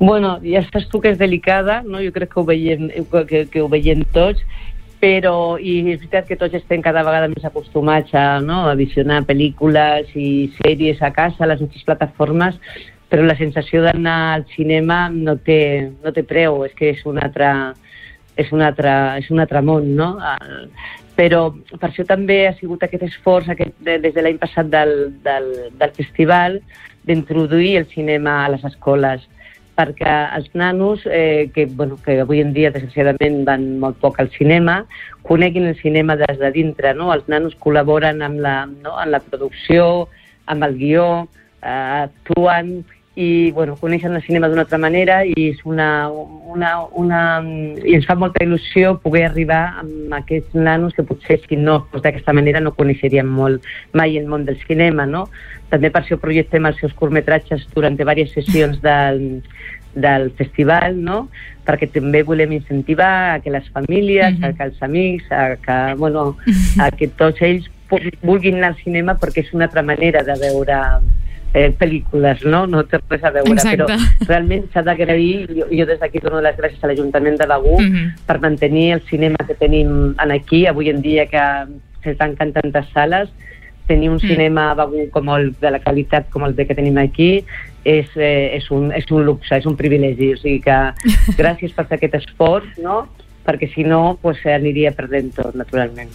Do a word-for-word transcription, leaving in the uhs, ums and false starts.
Bueno, ja saps tu que és delicada, no? Jo crec que ho veiem, que, que ho veiem tots, però i és veritat que tots estem cada vegada més acostumats a, no, a visionar pel·lícules i sèries a casa, a les nostres plataformes, però la sensació d'anar al cinema no té, no té preu, és que és un altre, és un altre, és un altre món, no? Però per això també ha sigut aquest esforç aquest, des de l'any passat del, del, del festival d'introduir el cinema a les escoles, perquè els nanos, eh, que, bueno, que avui en dia desgraciadament van molt poc al cinema, coneguin el cinema des de dintre, no? Els nanos col·laboren amb la, no? en la producció, amb el guió, eh, actuen i bueno, coneixen el cinema d'una altra manera i és una, una, una, i ens fa molta il·lusió poder arribar amb aquests nanos que potser si no fos d'aquesta manera no coneixerien molt mai el món del cinema, no? També per això projectem els seus curtmetratges durant diverses sessions del, del festival, no? Perquè també volem incentivar a que les famílies, mm-hmm. a que els amics, a que, bueno, a que tots ells vulguin anar al cinema perquè és una altra manera de veure Eh, pel·lícules, no? No té res a veure, Exacte. però realment s'ha d'agrair, jo, jo des d'aquí dono les gràcies a l'Ajuntament de Begur mm-hmm. per mantenir el cinema que tenim aquí, avui en dia que se tanquen tantes sales, tenir un mm. cinema a Begur com el de la qualitat com el que tenim aquí és, eh, és, un, és un luxe, és un privilegi, o sigui que gràcies per fer aquest esforç, no? Perquè si no, pues, aniria perdent tot, naturalment.